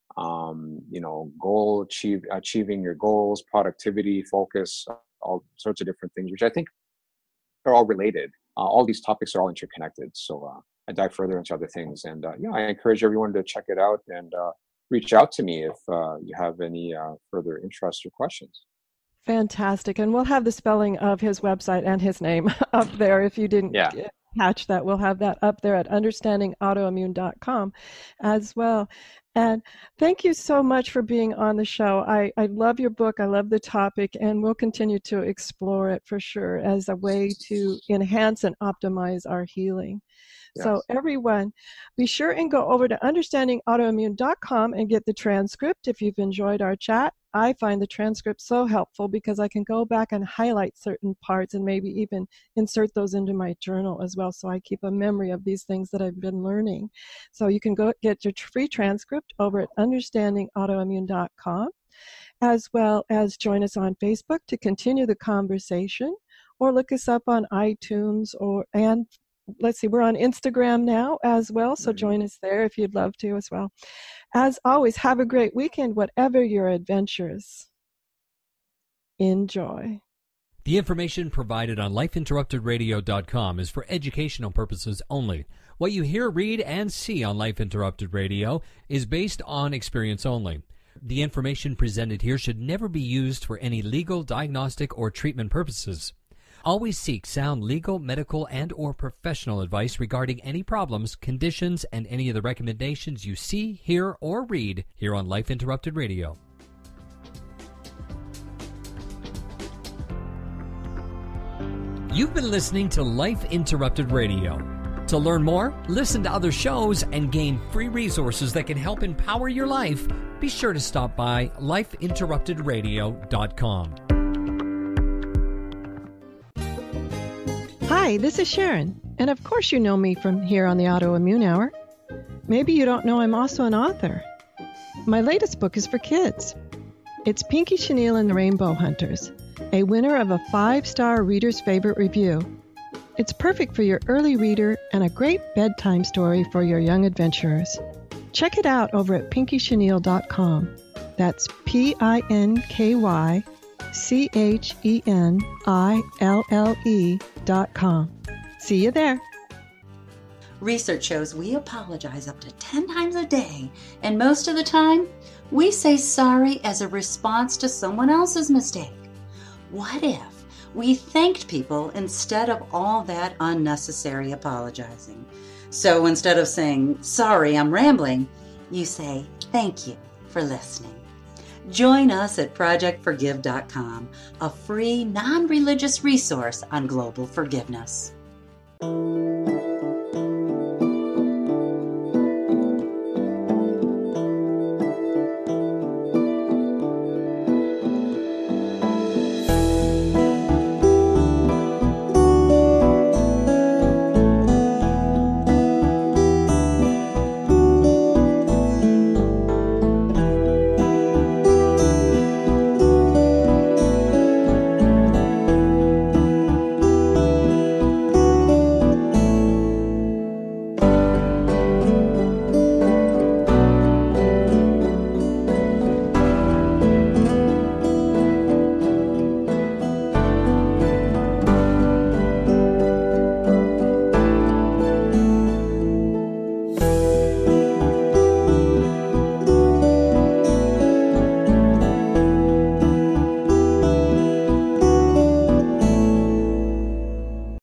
um, you know goal achieve achieving your goals, productivity, focus, all sorts of different things, which I think are all related. Uh, all these topics are all interconnected. So uh, I dive further into other things. And uh, yeah, I encourage everyone to check it out and uh, reach out to me if uh, you have any uh, further interest or questions. Fantastic. And we'll have the spelling of his website and his name up there. If you didn't Yeah. catch that, we'll have that up there at understanding autoimmune dot com as well. And thank you so much for being on the show. I, I love your book. I love the topic, and we'll continue to explore it for sure as a way to enhance and optimize our healing. Yes. So everyone, be sure and go over to understanding autoimmune dot com and get the transcript if you've enjoyed our chat. I find the transcript so helpful because I can go back and highlight certain parts and maybe even insert those into my journal as well, so I keep a memory of these things that I've been learning. So you can go get your free transcript over at understanding autoimmune dot com, as well as join us on Facebook to continue the conversation, or look us up on iTunes, or and let's see, we're on Instagram now as well, so join us there if you'd love to as well. As always, have a great weekend, whatever your adventures. Enjoy. The information provided on life interrupted radio dot com is for educational purposes only. What you hear, read, and see on Life Interrupted Radio is based on experience only. The information presented here should never be used for any legal, diagnostic, or treatment purposes. Always seek sound legal, medical, and or professional advice regarding any problems, conditions, and any of the recommendations you see, hear, or read here on Life Interrupted Radio. You've been listening to Life Interrupted Radio. To learn more, listen to other shows, and gain free resources that can help empower your life, be sure to stop by life interrupted radio dot com. Hi, this is Sharon, and of course you know me from here on the Autoimmune Hour. Maybe you don't know I'm also an author. My latest book is for kids. It's Pinky Chenille and the Rainbow Hunters, a winner of a five-star Reader's Favorite review. It's perfect for your early reader and a great bedtime story for your young adventurers. Check it out over at pinky chenille dot com. That's P I N K Y C H E N I L L E dot com. See you there. Research shows we apologize up to ten times a day, and most of the time, we say sorry as a response to someone else's mistake. What if we thanked people instead of all that unnecessary apologizing? So instead of saying, sorry, I'm rambling, you say, thank you for listening. Join us at project forgive dot com, a free, non-religious resource on global forgiveness.